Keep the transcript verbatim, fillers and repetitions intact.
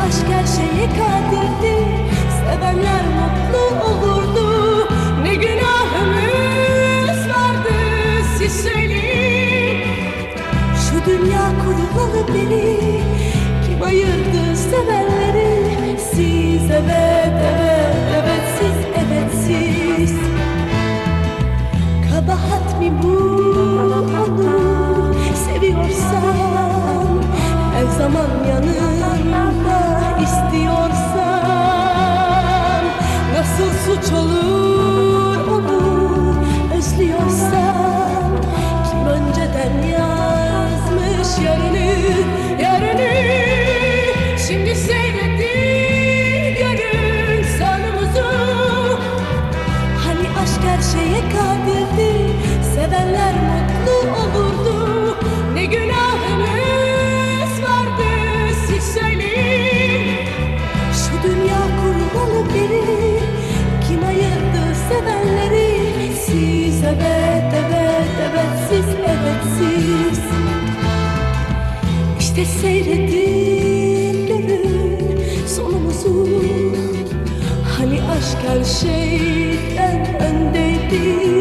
aşk her şeye kadirdi, sevenler mutlu olurdu. Ne günahımız vardı siz söyleyin. Şu dünya kurulalı beri kim ayırdı sevenleri? Siz, evet evet evet siz, evet siz. Kabahat mi bu, onu seviyorsan, her zaman yanında istiyorsan, nasıl suç olur onu özlüyorsan? Kim önceden yazmış yarını, yarını? Şimdi seyredin görün sonumuzu. Hani aşk her şeye kadirdi, sevenler mutlu olurdu. Ne günahımız vardı siz söyleyin. Şu dünya kurulalı beri kim ayırdı sevenleri? Siz, evet evet evet siz, evet siz. İşte seyredin görün sonumuzu. Hani aşk her şeyden öndeydi,